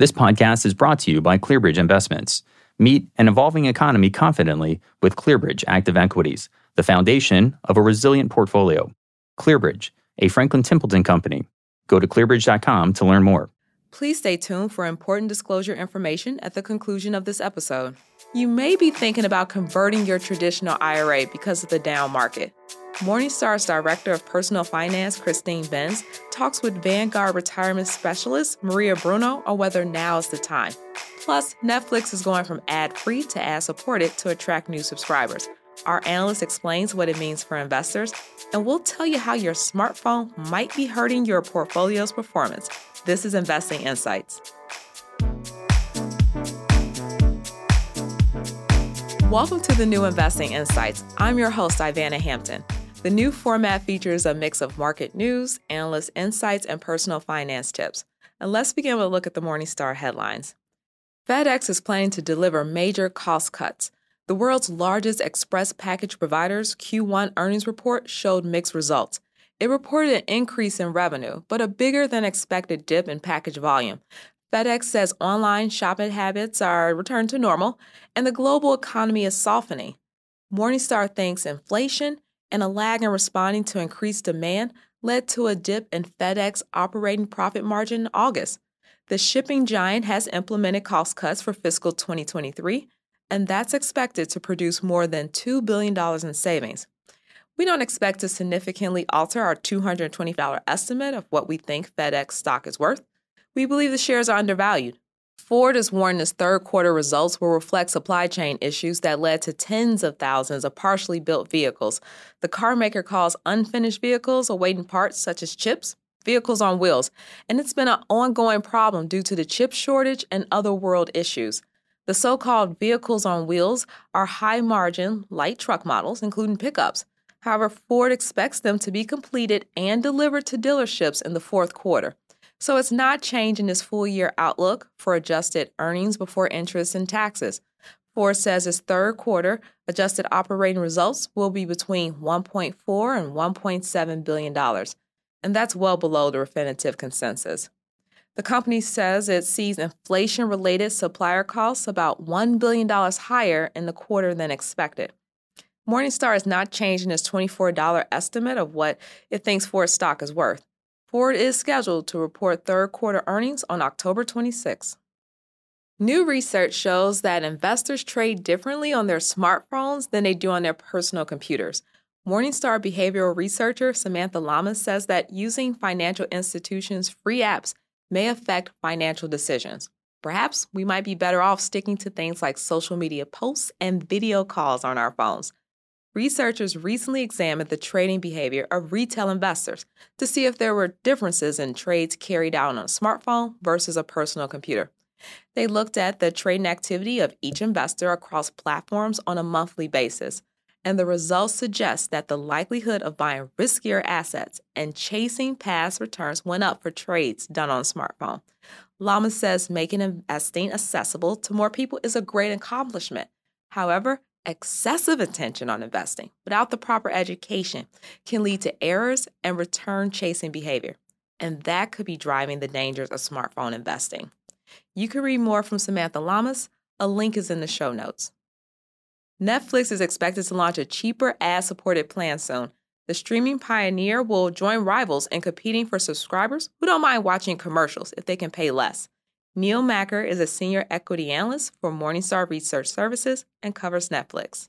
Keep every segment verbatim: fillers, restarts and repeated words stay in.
This podcast is brought to you by ClearBridge Investments. Meet an evolving economy confidently with ClearBridge Active Equities, the foundation of a resilient portfolio. ClearBridge, a Franklin Templeton company. Go to clearbridge dot com to learn more. Please stay tuned for important disclosure information at the conclusion of this episode. You may be thinking about converting your traditional I R A because of the down market. Morningstar's Director of Personal Finance, Christine Benz, talks with Vanguard retirement specialist Maria Bruno on whether now is the time. Plus, Netflix is going from ad-free to ad-supported to attract new subscribers. Our analyst explains what it means for investors, and we'll tell you how your smartphone might be hurting your portfolio's performance. This is Investing Insights. Welcome to the new Investing Insights. I'm your host, Ivana Hampton. The new format features a mix of market news, analyst insights, and personal finance tips. And let's begin with a look at the Morningstar headlines. FedEx is planning to deliver major cost cuts. The world's largest express package provider's Q one earnings report showed mixed results. It reported an increase in revenue, but a bigger than expected dip in package volume. FedEx says online shopping habits are returned to normal, and the global economy is softening. Morningstar thinks inflation and a lag in responding to increased demand led to a dip in FedEx operating profit margin in August. The shipping giant has implemented cost cuts for fiscal twenty twenty-three, and that's expected to produce more than two billion dollars in savings. We don't expect to significantly alter our two hundred twenty dollars estimate of what we think FedEx stock is worth. We believe the shares are undervalued. Ford has warned its third quarter results will reflect supply chain issues that led to tens of thousands of partially built vehicles. The car maker calls unfinished vehicles awaiting parts such as chips, vehicles on wheels, and it's been an ongoing problem due to the chip shortage and other world issues. The so-called vehicles on wheels are high-margin, light truck models, including pickups. However, Ford expects them to be completed and delivered to dealerships in the fourth quarter. So it's not changing its full-year outlook for adjusted earnings before interest and taxes. Ford says its third quarter adjusted operating results will be between one point four and one point seven billion dollars, and that's well below the Refinitiv consensus. The company says it sees inflation-related supplier costs about one billion dollars higher in the quarter than expected. Morningstar is not changing its twenty-four dollars estimate of what it thinks Ford stock is worth. Ford is scheduled to report third quarter earnings on October twenty-sixth. New research shows that investors trade differently on their smartphones than they do on their personal computers. Morningstar behavioral researcher Samantha Lamas says that using financial institutions' free apps may affect financial decisions. Perhaps we might be better off sticking to things like social media posts and video calls on our phones. Researchers recently examined the trading behavior of retail investors to see if there were differences in trades carried out on a smartphone versus a personal computer. They looked at the trading activity of each investor across platforms on a monthly basis, and the results suggest that the likelihood of buying riskier assets and chasing past returns went up for trades done on a smartphone. Lama says making investing accessible to more people is a great accomplishment. However, excessive attention on investing without the proper education can lead to errors and return-chasing behavior, and that could be driving the dangers of smartphone investing. You can read more from Samantha Lamas. A link is in the show notes. Netflix is expected to launch a cheaper ad-supported plan soon. The streaming pioneer will join rivals in competing for subscribers who don't mind watching commercials if they can pay less. Neil Macker is a senior equity analyst for Morningstar Research Services and covers Netflix.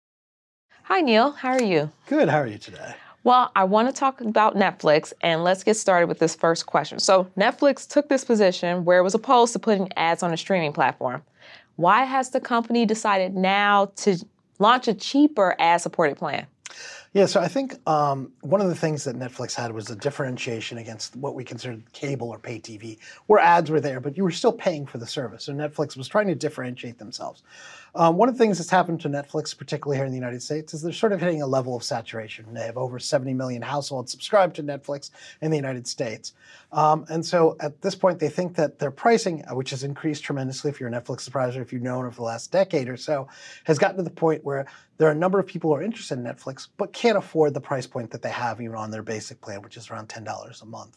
Hi, Neil. How are you? Good. How are you today? Well, I want to talk about Netflix, and let's get started with this first question. So Netflix took this position where it was opposed to putting ads on a streaming platform. Why has the company decided now to launch a cheaper ad-supported plan? Yeah, so I think um, one of the things that Netflix had was a differentiation against what we considered cable or pay T V, where ads were there, but you were still paying for the service. So Netflix was trying to differentiate themselves. Um, one of the things that's happened to Netflix, particularly here in the United States, is they're sort of hitting a level of saturation. They have over seventy million households subscribed to Netflix in the United States. Um, and so at this point, they think that their pricing, which has increased tremendously if you're a Netflix subscriber, if you've known over the last decade or so, has gotten to the point where there are a number of people who are interested in Netflix, but can't afford the price point that they have even on their basic plan, which is around ten dollars a month.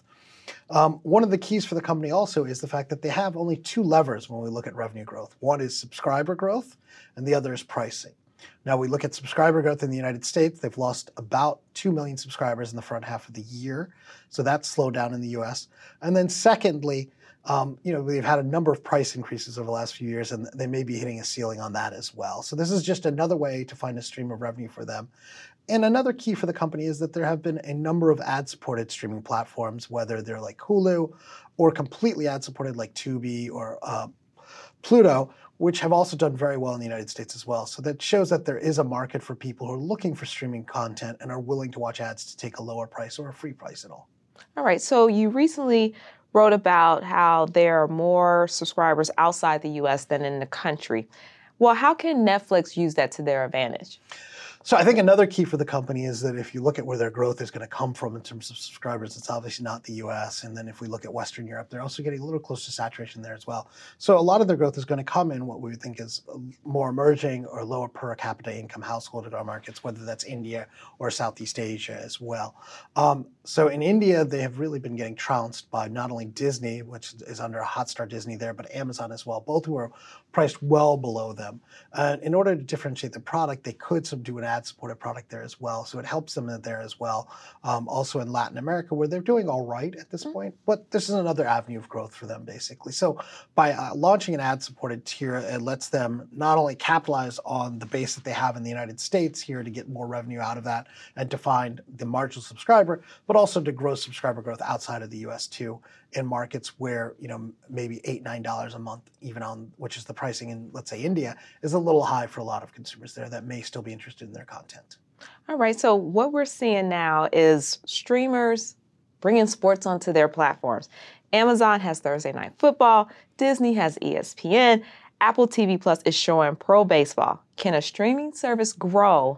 Um, one of the keys for the company also is the fact that they have only two levers when we look at revenue growth. One is subscriber growth, and the other is pricing. Now, we look at subscriber growth in the United States. They've lost about two million subscribers in the front half of the year. So that's slowed down in the U S. And then secondly, um, you know, they've had a number of price increases over the last few years, and they may be hitting a ceiling on that as well. So this is just another way to find a stream of revenue for them. And another key for the company is that there have been a number of ad-supported streaming platforms, whether they're like Hulu or completely ad-supported like Tubi or uh, Pluto, which have also done very well in the United States as well. So that shows that there is a market for people who are looking for streaming content and are willing to watch ads to take a lower price or a free price at all. All right, so you recently wrote about how there are more subscribers outside the U S than in the country. Well, how can Netflix use that to their advantage? So I think another key for the company is that if you look at where their growth is going to come from in terms of subscribers, it's obviously not the U S. And then if we look at Western Europe, they're also getting a little close to saturation there as well. So a lot of their growth is going to come in what we think is more emerging or lower per capita income household markets, whether that's India or Southeast Asia as well. Um, so in India, they have really been getting trounced by not only Disney, which is under Hotstar Disney there, but Amazon as well, both who are priced well below them. And in order to differentiate the product, they could subdue an ad-supported product there as well. So it helps them there as well. Um, also in Latin America, where they're doing all right at this point, but this is another avenue of growth for them, basically. So by uh, launching an ad-supported tier, it lets them not only capitalize on the base that they have in the United States here to get more revenue out of that and to find the marginal subscriber, but also to grow subscriber growth outside of the U S too, in markets where, you know, maybe eight, nine dollars a month, even on, which is the pricing in, let's say, India, is a little high for a lot of consumers there that may still be interested in their content. All right, so what we're seeing now is streamers bringing sports onto their platforms. Amazon has Thursday Night Football, Disney has E S P N, Apple T V Plus is showing pro baseball. Can a streaming service grow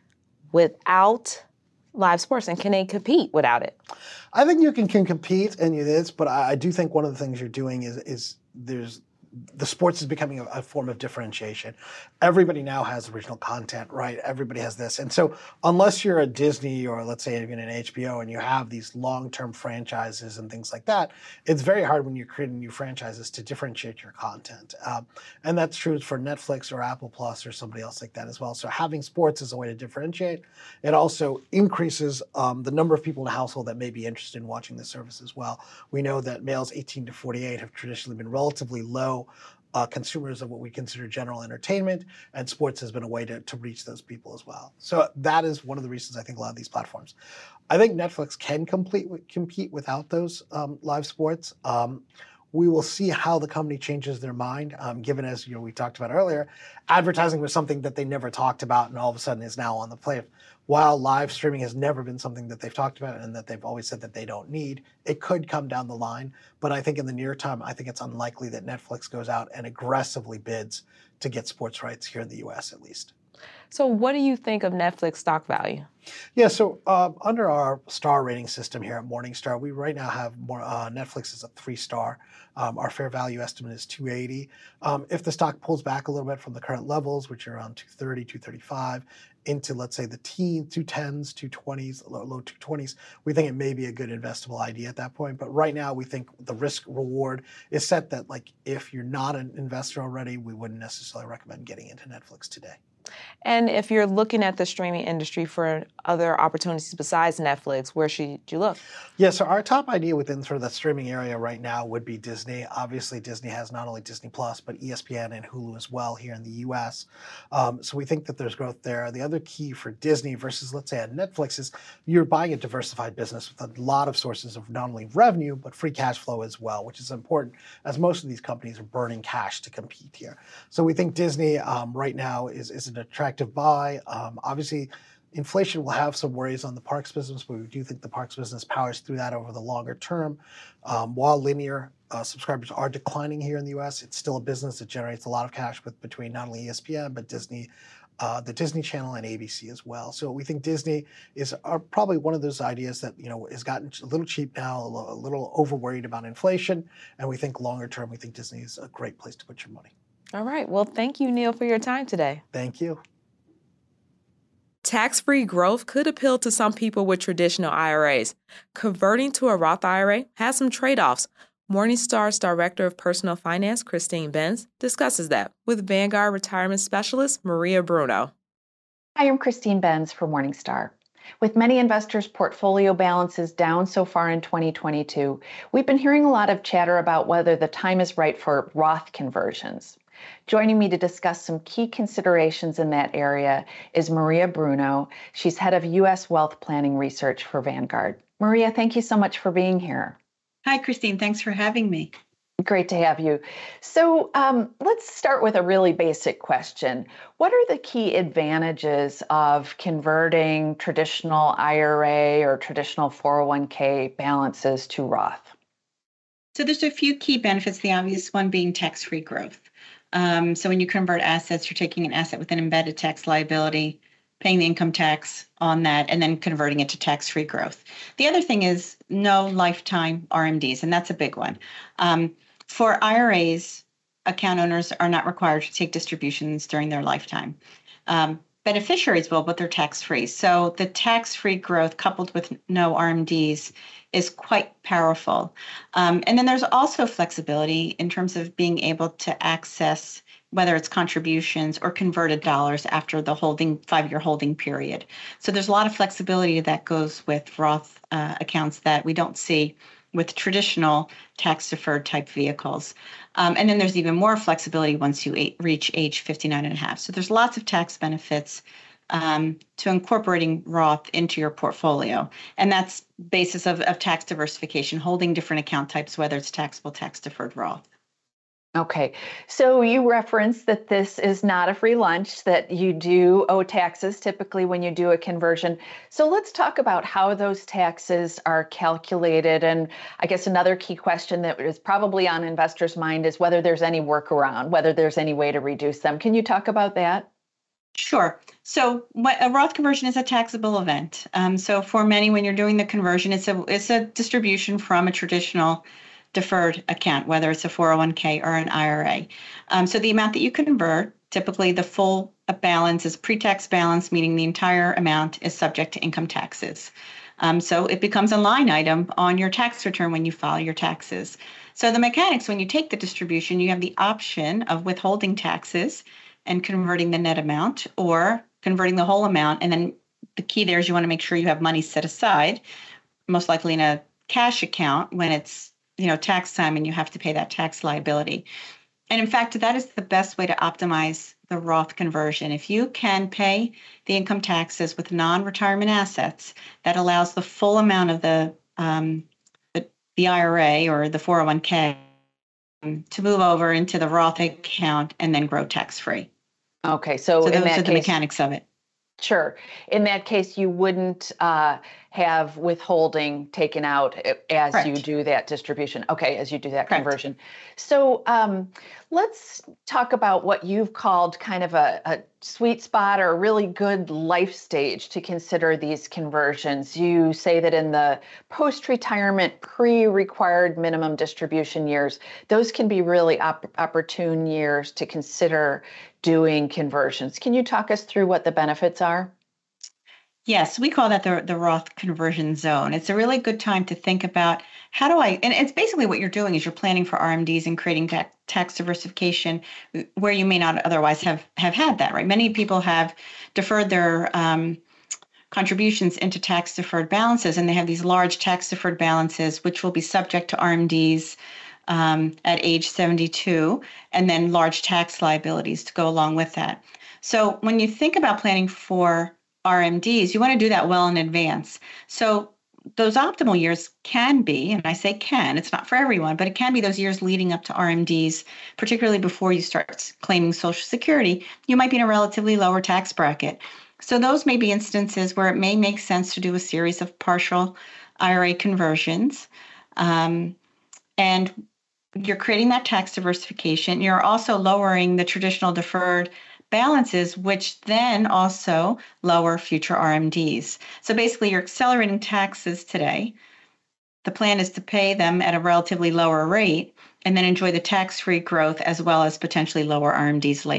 without live sports, and can they compete without it? I think you can, can compete, and it is, but I, I do think one of the things you're doing is is there's the sports is becoming a, a form of differentiation. Everybody now has original content, right? Everybody has this. And so unless you're a Disney or let's say even an H B O and you have these long-term franchises and things like that, it's very hard when you're creating new franchises to differentiate your content. Um, and that's true for Netflix or Apple Plus or somebody else like that as well. So having sports is a way to differentiate. It also increases um, the number of people in a household that may be interested in watching the service as well. We know that males eighteen to forty-eight have traditionally been relatively low Uh, consumers of what we consider general entertainment, and sports has been a way to, to reach those people as well. So that is one of the reasons I think a lot of these platforms. I think Netflix can complete, compete without those um, live sports. Um, we will see how the company changes their mind, um, given as you know we talked about earlier, advertising was something that they never talked about and all of a sudden is now on the plate. While live streaming has never been something that they've talked about and that they've always said that they don't need, it could come down the line. But I think in the near term, I think it's unlikely that Netflix goes out and aggressively bids to get sports rights here in the U S at least. So what do you think of Netflix stock value? Yeah, so uh, under our star rating system here at Morningstar, we right now have more, uh, Netflix is a three star. Um, our fair value estimate is two eighty. Um, if the stock pulls back a little bit from the current levels, which are around two thirty, two thirty-five, into let's say the teen, two tens, two twenties, low, low two twenties, we think it may be a good investable idea at that point. But right now, we think the risk reward is set that like if you're not an investor already, we wouldn't necessarily recommend getting into Netflix today. And if you're looking at the streaming industry for other opportunities besides Netflix, where should you look? Yeah, so our top idea within sort of the streaming area right now would be Disney. Obviously, Disney has not only Disney Plus, but E S P N and Hulu as well here in the U S. Um, so we think that there's growth there. The other key for Disney versus, let's say, at Netflix is you're buying a diversified business with a lot of sources of not only revenue, but free cash flow as well, which is important as most of these companies are burning cash to compete here. So we think Disney um, right now is, is an attractive buy. Um, obviously, inflation will have some worries on the parks business, but we do think the parks business powers through that over the longer term. Um, while linear uh, subscribers are declining here in the U S, it's still a business that generates a lot of cash with between not only E S P N, but Disney, uh, the Disney Channel and A B C as well. So we think Disney is are probably one of those ideas that, you know, has gotten a little cheap now, a little over worried about inflation. And we think longer term, we think Disney is a great place to put your money. All right. Well, thank you, Neil, for your time today. Thank you. Tax-free growth could appeal to some people with traditional I R As. Converting to a Roth I R A has some trade-offs. Morningstar's Director of Personal Finance, Christine Benz, discusses that with Vanguard retirement specialist Maria Bruno. Hi, I'm Christine Benz for Morningstar. With many investors' portfolio balances down so far in twenty twenty-two, we've been hearing a lot of chatter about whether the time is right for Roth conversions. Joining me to discuss some key considerations in that area is Maria Bruno. She's head of U S Wealth Planning Research for Vanguard. Maria, thank you so much for being here. Hi, Christine. Thanks for having me. Great to have you. So um, let's start with a really basic question. What are the key advantages of converting traditional I R A or traditional four oh one k balances to Roth? So there's a few key benefits, the obvious one being tax-free growth. Um, so when you convert assets, you're taking an asset with an embedded tax liability, paying the income tax on that, and then converting it to tax-free growth. The other thing is no lifetime R M Ds, and that's a big one. Um, for I R As, account owners are not required to take distributions during their lifetime. Um, beneficiaries will, but they're tax-free. So the tax-free growth coupled with no R M Ds is quite powerful. Um, and then there's also flexibility in terms of being able to access whether it's contributions or converted dollars after the holding five-year holding period. So there's a lot of flexibility that goes with Roth uh, accounts that we don't see with traditional tax-deferred type vehicles. Um, and then there's even more flexibility once you a- reach age fifty-nine and a half. So there's lots of tax benefits um, to incorporating Roth into your portfolio. And that's basis of, of tax diversification, holding different account types, whether it's taxable, tax-deferred Roth. Okay, so you referenced that this is not a free lunch, that you do owe taxes typically when you do a conversion. So let's talk about how those taxes are calculated. And I guess another key question that is probably on investors' mind is whether there's any workaround, whether there's any way to reduce them. Can you talk about that? Sure. So a Roth conversion is a taxable event. Um, so for many, when you're doing the conversion, it's a it's a distribution from a traditional deferred account, whether it's a four oh one k or an I R A. Um, so the amount that you convert, typically the full balance is pre-tax balance, meaning the entire amount is subject to income taxes. Um, so it becomes a line item on your tax return when you file your taxes. So the mechanics, when you take the distribution, you have the option of withholding taxes and converting the net amount, or converting the whole amount. And then the key there is you want to make sure you have money set aside, most likely in a cash account when it's you know tax time and you have to pay that tax liability. And in fact, that is the best way to optimize the Roth conversion. If you can pay the income taxes with non-retirement assets, that allows the full amount of the um, the, the I R A or the four oh one k to move over into the Roth account and then grow tax-free. Okay, so, so in those that are the case, mechanics of it. Sure. In that case, you wouldn't uh, have withholding taken out as Correct. you do that distribution. Okay, as you do that Correct. conversion. So um, let's talk about what you've called kind of a, a sweet spot or a really good life stage to consider these conversions. You say that in the post-retirement, pre-required minimum distribution years, those can be really op- opportune years to consider doing conversions. Can you talk us through what the benefits are? Yes, we call that the, the Roth conversion zone. It's a really good time to think about how do I, and it's basically what you're doing is you're planning for R M Ds and creating ta- tax diversification where you may not otherwise have, have had that, right? Many people have deferred their um, contributions into tax deferred balances, and they have these large tax deferred balances, which will be subject to R M Ds Um, at age seventy-two, and then large tax liabilities to go along with that. So when you think about planning for R M Ds, you want to do that well in advance. So those optimal years can be, and I say can, it's not for everyone, but it can be those years leading up to R M Ds, particularly before you start claiming Social Security. You might be in a relatively lower tax bracket. So those may be instances where it may make sense to do a series of partial I R A conversions. Um, and you're creating that tax diversification. You're also lowering the traditional deferred balances, which then also lower future R M Ds. So basically, you're accelerating taxes today. The plan is to pay them at a relatively lower rate and then enjoy the tax-free growth as well as potentially lower R M Ds later.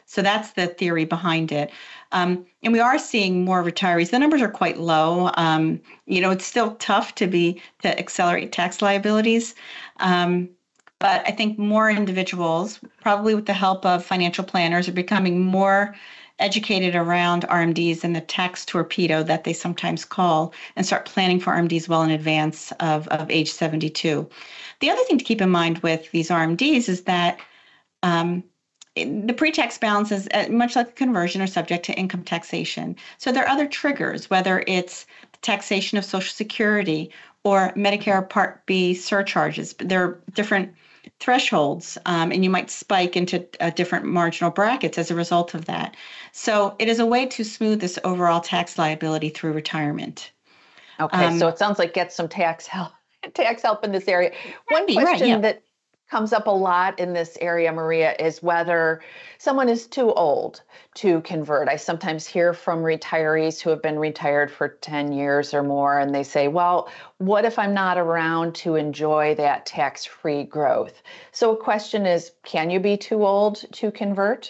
So that's the theory behind it. Um, and we are seeing more retirees. The numbers are quite low. Um, you know, it's still tough to be to accelerate tax liabilities. Um, but I think more individuals, probably with the help of financial planners, are becoming more educated around R M Ds and the tax torpedo that they sometimes call, and start planning for R M Ds well in advance of, of age seventy-two. The other thing to keep in mind with these R M Ds is that um, the pre-tax balances, much like a conversion, are subject to income taxation. So there are other triggers, whether it's the taxation of Social Security or Medicare Part B surcharges. There are different thresholds, um, and you might spike into uh, different marginal brackets as a result of that. So it is a way to smooth this overall tax liability through retirement. Okay, Um, so it sounds like get some tax help, tax help in this area. One Right, question yeah. that comes up a lot in this area, Maria, is whether someone is too old to convert. I sometimes hear from retirees who have been retired for ten years or more, and they say, well, what if I'm not around to enjoy that tax-free growth? So a question is, can you be too old to convert?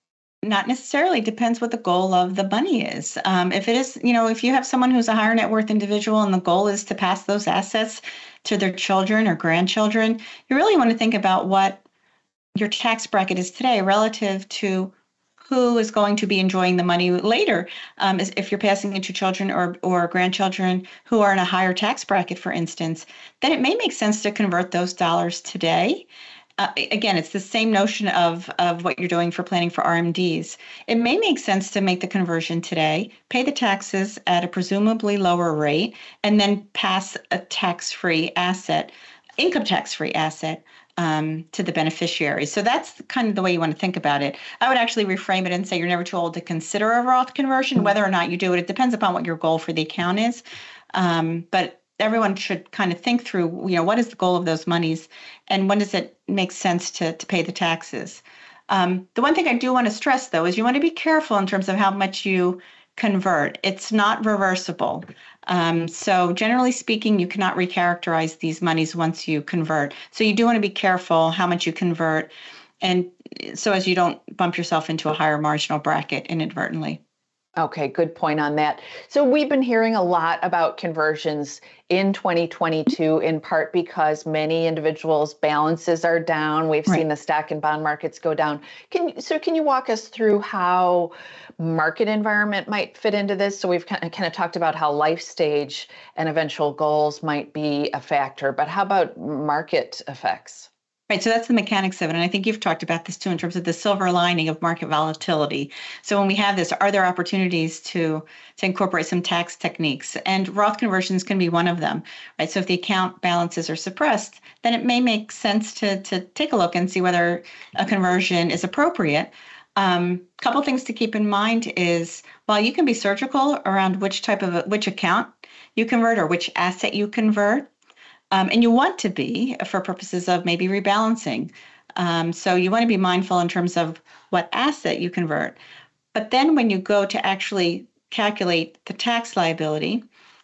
Not necessarily. Depends what the goal of the money is. Um, if it is, you know, if you have someone who's a higher net worth individual and the goal is to pass those assets to their children or grandchildren, you really want to think about what your tax bracket is today relative to who is going to be enjoying the money later. Um, if you're passing it to children or, or grandchildren who are in a higher tax bracket, for instance, then it may make sense to convert those dollars today. Uh, again, it's the same notion of, of what you're doing for planning for R M Ds. It may make sense to make the conversion today, pay the taxes at a presumably lower rate, and then pass a tax-free asset, income tax-free asset, um, to the beneficiary. So that's kind of the way you want to think about it. I would actually reframe it and say you're never too old to consider a Roth conversion. Whether or not you do it, it depends upon what your goal for the account is. Um, but everyone should kind of think through, you know, what is the goal of those monies and when does it make sense to, to pay the taxes? Um, the one thing I do want to stress, though, is you want to be careful in terms of how much you convert. It's not reversible. Um, so generally speaking, you cannot recharacterize these monies once you convert. So you do want to be careful how much you convert, and so as you don't bump yourself into a higher marginal bracket inadvertently. Okay, good point on that. So we've been hearing a lot about conversions in twenty twenty-two, in part because many individuals' balances are down. We've Right. seen the stock and bond markets go down. Can so can you walk us through how market environment might fit into this? So we've kind of, kind of talked about how life stage and eventual goals might be a factor, but how about market effects? Right, so that's the mechanics of it. And I think you've talked about this too in terms of the silver lining of market volatility. So when we have this, are there opportunities to, to incorporate some tax techniques? And Roth conversions can be one of them, right? So if the account balances are suppressed, then it may make sense to, to take a look and see whether a conversion is appropriate. A um, couple things to keep in mind is, while you can be surgical around which type of, which account you convert or which asset you convert, Um, and you want to be for purposes of maybe rebalancing. Um, so you want to be mindful in terms of what asset you convert. But then when you go to actually calculate the tax liability,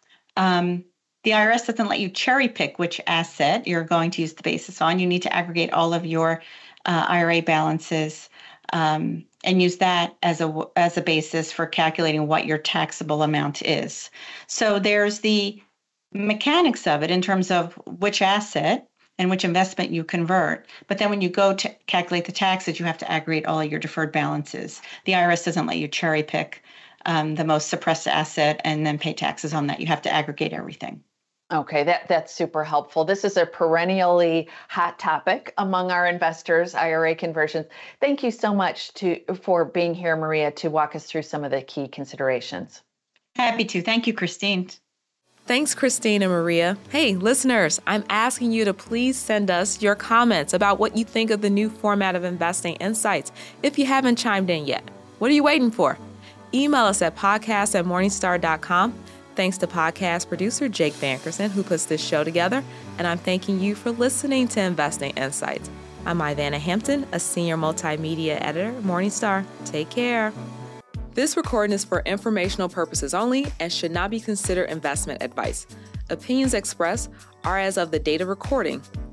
um, the I R S doesn't let you cherry pick which asset you're going to use the basis on. You need to aggregate all of your uh, I R A balances um, and use that as a as a basis for calculating what your taxable amount is. So there's the mechanics of it in terms of which asset and which investment you convert. But then when you go to calculate the taxes, you have to aggregate all of your deferred balances. The I R S doesn't let you cherry pick um, the most suppressed asset and then pay taxes on that. You have to aggregate everything. Okay, that, that's super helpful. This is a perennially hot topic among our investors, I R A conversions. Thank you so much to for being here, Maria, to walk us through some of the key considerations. Happy to. Thank you, Christine. Thanks, Christine and Maria. Hey, listeners, I'm asking you to please send us your comments about what you think of the new format of Investing Insights. If you haven't chimed in yet, what are you waiting for? Email us at podcast at morningstar dot com. Thanks to podcast producer Jake Bankerson, who puts this show together, and I'm thanking you for listening to Investing Insights. I'm Ivana Hampton, a senior multimedia editor at Morningstar. Take care. This recording is for informational purposes only and should not be considered investment advice. Opinions expressed are as of the date of recording.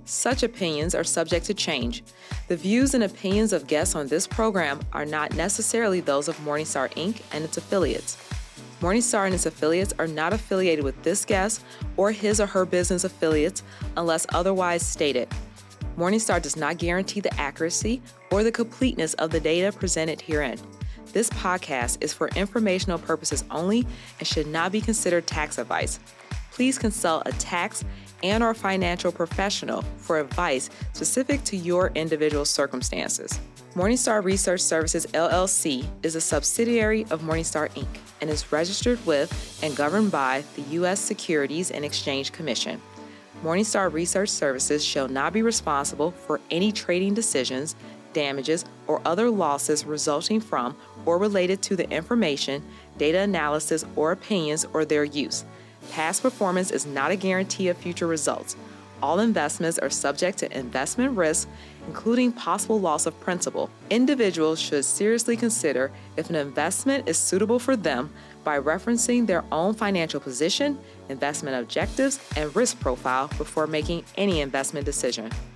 Such opinions are subject to change. The views and opinions of guests on this program are not necessarily those of Morningstar Incorporated and its affiliates. Morningstar and its affiliates are not affiliated with this guest or his or her business affiliates unless otherwise stated. Morningstar does not guarantee the accuracy or the completeness of the data presented herein. This podcast is for informational purposes only and should not be considered tax advice. Please consult a tax and or financial professional for advice specific to your individual circumstances. Morningstar Research Services, L L C is a subsidiary of Morningstar Incorporated and is registered with and governed by the U S Securities and Exchange Commission. Morningstar Research Services shall not be responsible for any trading decisions, damages, or other losses resulting from or related to the information, data analysis, or opinions or their use. Past performance is not a guarantee of future results. All investments are subject to investment risk, including possible loss of principal. Individuals should seriously consider if an investment is suitable for them by referencing their own financial position, investment objectives, and risk profile before making any investment decision.